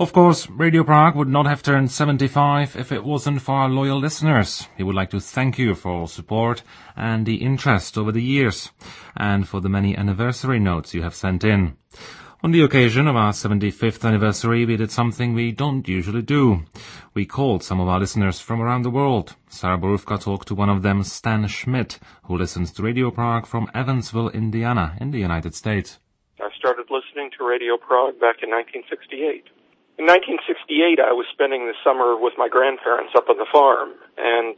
Of course, Radio Prague would not have turned 75 if it wasn't for our loyal listeners. We would like to thank you for all support and the interest over the years, and for the many anniversary notes you have sent in. On the occasion of our 75th anniversary, we did something we don't usually do. We called some of our listeners from around the world. Sarah Borufka talked to one of them, Stan Schmidt, who listens to Radio Prague from Evansville, Indiana, in the United States. I started listening to Radio Prague back in 1968. In 1968, I was spending the summer with my grandparents up on the farm, and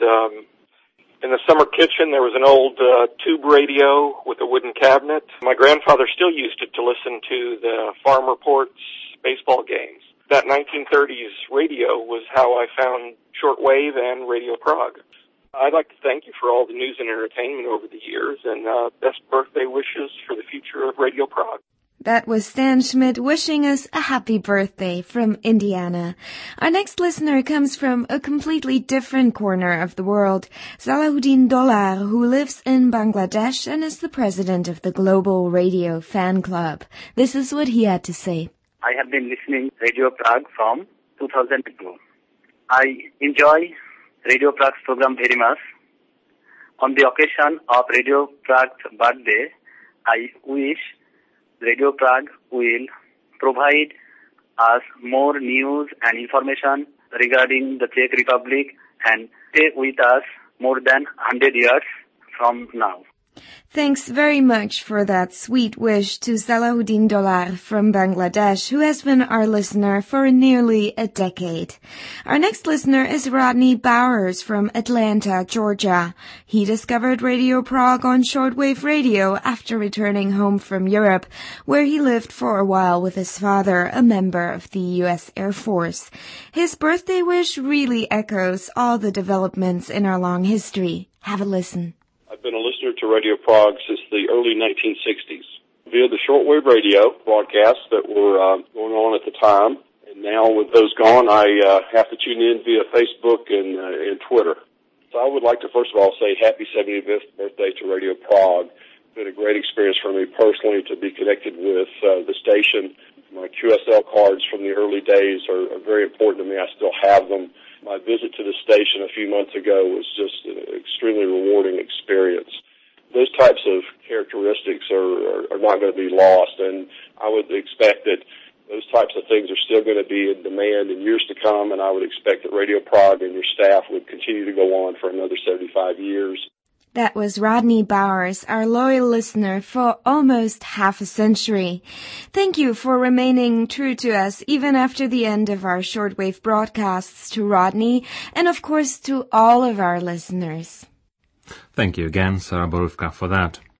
in the summer kitchen, there was an old tube radio with a wooden cabinet. My grandfather still used it to listen to the farm reports, baseball games. That 1930s radio was how I found shortwave and Radio Prague. I'd like to thank you for all the news and entertainment over the years, and best birthday wishes for the future of Radio Prague. That was Stan Schmidt wishing us a happy birthday from Indiana. Our next listener comes from a completely different corner of the world. Salahuddin Dollar, who lives in Bangladesh and is the president of the Global Radio Fan Club. This is what he had to say. I have been listening to Radio Prague from 2002. I enjoy Radio Prague's program very much. On the occasion of Radio Prague's birthday, I wish Radio Prague will provide us more news and information regarding the Czech Republic and stay with us more than 100 years from now. Thanks very much for that sweet wish to Salahuddin Dollar from Bangladesh, who has been our listener for nearly a decade. Our next listener is Rodney Bowers from Atlanta, Georgia. He discovered Radio Prague on shortwave radio after returning home from Europe, where he lived for a while with his father, a member of the U.S. Air Force. His birthday wish really echoes all the developments in our long history. Have a listen. I've been a listener to Radio Prague since the early 1960s via the shortwave radio broadcasts that were going on at the time. And now with those gone, I have to tune in via Facebook and Twitter. So I would like to first of all say happy 75th birthday to Radio Prague. It's been a great experience for me personally to be connected with the station. My QSL cards from the early days are very important to me. I still have them. My visit to the station a few months ago was just an extremely rewarding experience. Those types of characteristics are not going to be lost, and I would expect that those types of things are still going to be in demand in years to come, and I would expect that Radio Prague and your staff would continue to go on for another 75 years. That was Rodney Bowers, our loyal listener for almost half a century. Thank you for remaining true to us even after the end of our shortwave broadcasts, to Rodney and of course to all of our listeners. Thank you again, Sarah Borufka, for that.